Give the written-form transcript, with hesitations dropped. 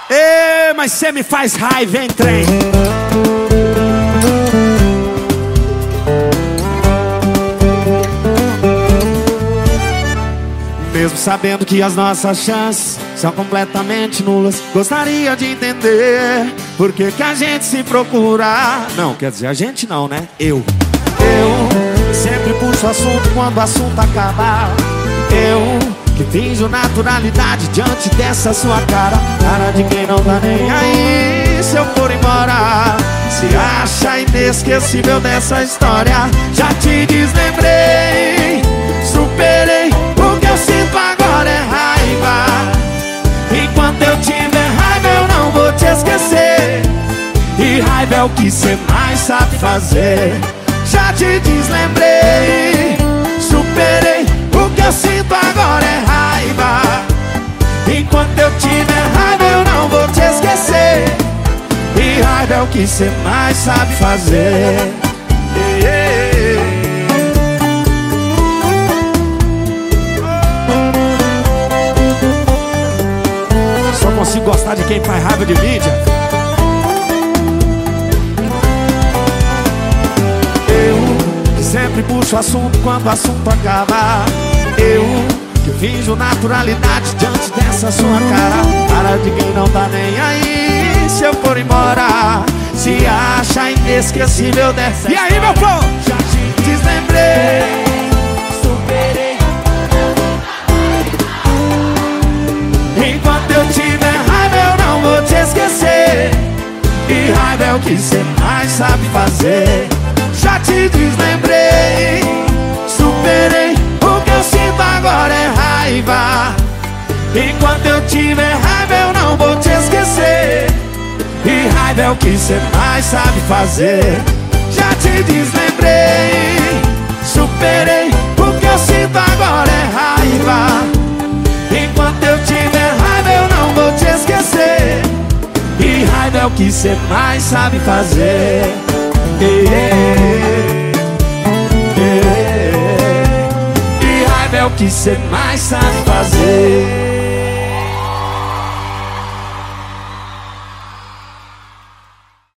Ê, mas cê me faz raiva, hein, trem? Mesmo sabendo que as nossas chances são completamente nulas, gostaria de entender por que que a gente se procura. Não, quer dizer, a gente não, né? Eu sempre puxo o assunto quando o assunto acaba. Eu que finjo naturalidade diante dessa sua cara. Cara de quem não tá nem aí se eu for embora. Se acha inesquecível dessa história. Já te deslembrei, superei. O que eu sinto agora é raiva. Enquanto eu tiver raiva eu não vou te esquecer. E raiva é o que cê mais sabe fazer. Já te deslembrei, superei. O que eu sinto agora é raiva. Enquanto eu tiver raiva eu não vou te esquecer. E raiva é o que cê mais sabe fazer. Só consigo gostar de quem faz raiva de mídia. Sempre puxo o assunto quando o assunto acaba. Eu que finjo naturalidade diante dessa sua cara. Cara de quem não tá nem aí se eu for embora. Se acha inesquecível dessa. E aí, meu povo? Já te deslembrei, superei. Enquanto eu tiver raiva eu não vou te esquecer. E raiva é o que cê mais sabe fazer. Já te deslembrei, superei. O que eu sinto agora é raiva. Enquanto eu tiver raiva eu não vou te esquecer. E raiva é o que cê mais sabe fazer. Já te deslembrei, superei. O que eu sinto agora é raiva. Enquanto eu tiver raiva eu não vou te esquecer. E raiva é o que cê mais sabe fazer. E raiva é o que cê mais sabe fazer.